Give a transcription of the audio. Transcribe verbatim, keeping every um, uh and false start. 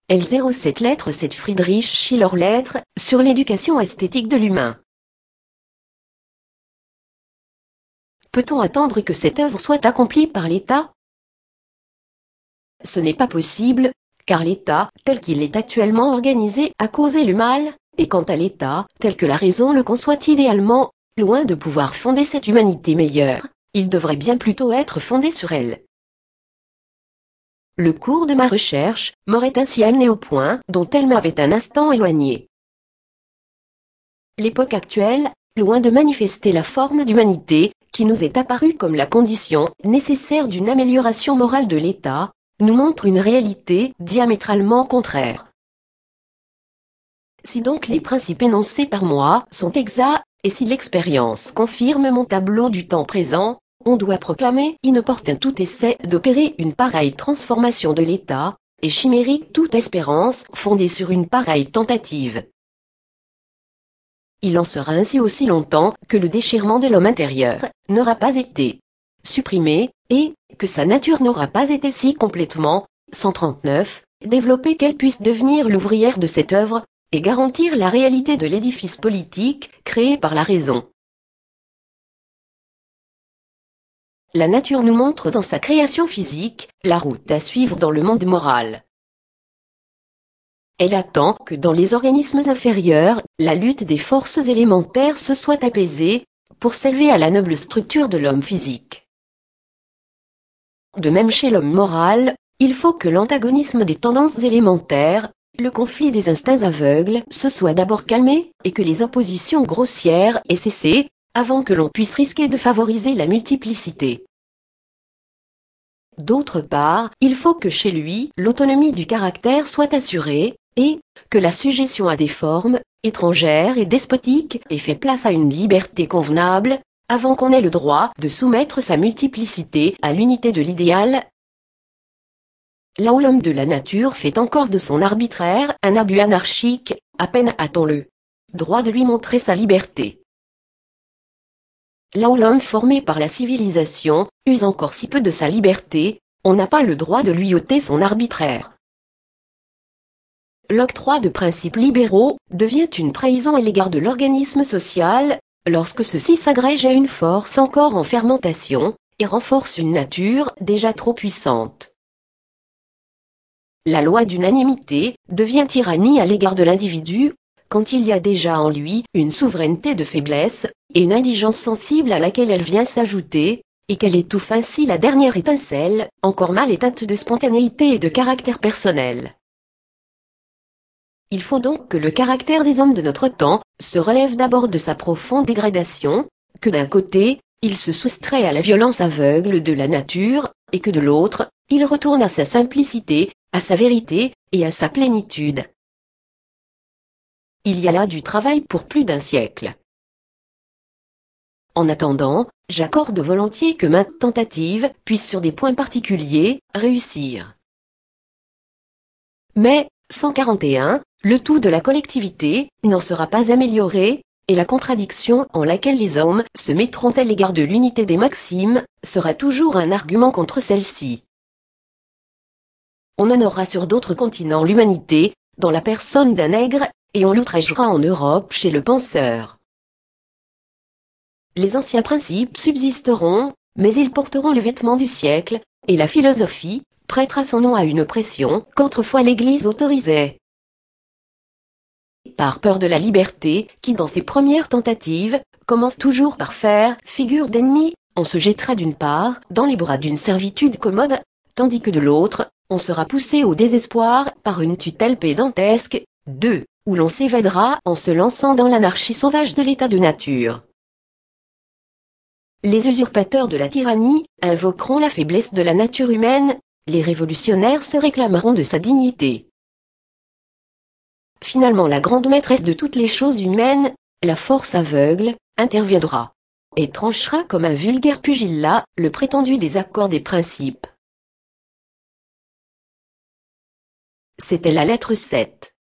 L zéro sept lettre sept Friedrich Schiller lettre sur l'éducation esthétique de l'humain. Peut-on attendre que cette œuvre soit accomplie par l'État? Ce n'est pas possible, car l'État, tel qu'il est actuellement organisé, a causé le mal, et quant à l'État, tel que la raison le conçoit idéalement, loin de pouvoir fonder cette humanité meilleure, il devrait bien plutôt être fondé sur elle. Le cours de ma recherche m'aurait ainsi amené au point dont elle m'avait un instant éloigné. L'époque actuelle, loin de manifester la forme d'humanité, qui nous est apparue comme la condition nécessaire d'une amélioration morale de l'État, nous montre une réalité diamétralement contraire. Si donc les principes énoncés par moi sont exacts, et si l'expérience confirme mon tableau du temps présent, on doit proclamer inopportun tout essai d'opérer une pareille transformation de l'État, et chimérique toute espérance fondée sur une pareille tentative. Il en sera ainsi aussi longtemps que le déchirement de l'homme intérieur n'aura pas été supprimé, et que sa nature n'aura pas été si complètement, cent trente-neuf, développée qu'elle puisse devenir l'ouvrière de cette œuvre, et garantir la réalité de l'édifice politique créé par la raison. La nature nous montre dans sa création physique la route à suivre dans le monde moral. Elle attend que dans les organismes inférieurs, la lutte des forces élémentaires se soit apaisée, pour s'élever à la noble structure de l'homme physique. De même chez l'homme moral, il faut que l'antagonisme des tendances élémentaires, le conflit des instincts aveugles, se soit d'abord calmé, et que les oppositions grossières aient cessé, avant que l'on puisse risquer de favoriser la multiplicité. D'autre part, il faut que chez lui, l'autonomie du caractère soit assurée, et que la sujétion à des formes étrangères et despotiques ait fait place à une liberté convenable, avant qu'on ait le droit de soumettre sa multiplicité à l'unité de l'idéal. Là où l'homme de la nature fait encore de son arbitraire un abus anarchique, à peine a-t-on le droit de lui montrer sa liberté. Là où l'homme formé par la civilisation use encore si peu de sa liberté, on n'a pas le droit de lui ôter son arbitraire. L'octroi de principes libéraux devient une trahison à l'égard de l'organisme social, lorsque ceci s'agrège à une force encore en fermentation, et renforce une nature déjà trop puissante. La loi d'unanimité devient tyrannie à l'égard de l'individu, quand il y a déjà en lui une souveraineté de faiblesse, et une indigence sensible à laquelle elle vient s'ajouter, et qu'elle étouffe ainsi la dernière étincelle, encore mal éteinte de spontanéité et de caractère personnel. Il faut donc que le caractère des hommes de notre temps se relève d'abord de sa profonde dégradation, que d'un côté, il se soustrait à la violence aveugle de la nature, et que de l'autre, il retourne à sa simplicité, à sa vérité, et à sa plénitude. Il y a là du travail pour plus d'un siècle. En attendant, j'accorde volontiers que ma tentative puisse sur des points particuliers réussir. Mais, cent quarante et un, le tout de la collectivité n'en sera pas amélioré, et la contradiction en laquelle les hommes se mettront à l'égard de l'unité des maximes sera toujours un argument contre celle-ci. On honorera sur d'autres continents l'humanité, dans la personne d'un nègre, et on l'outragera en Europe chez le penseur. Les anciens principes subsisteront, mais ils porteront le vêtement du siècle, et la philosophie prêtera son nom à une oppression qu'autrefois l'Église autorisait. Par peur de la liberté, qui dans ses premières tentatives, commence toujours par faire figure d'ennemi, on se jettera d'une part dans les bras d'une servitude commode, tandis que de l'autre, on sera poussé au désespoir par une tutelle pédantesque, deux, où l'on s'évadera en se lançant dans l'anarchie sauvage de l'état de nature. Les usurpateurs de la tyrannie invoqueront la faiblesse de la nature humaine, les révolutionnaires se réclameront de sa dignité. Finalement la grande maîtresse de toutes les choses humaines, la force aveugle, interviendra, et tranchera comme un vulgaire pugilat le prétendu désaccord des principes. C'était la lettre sept.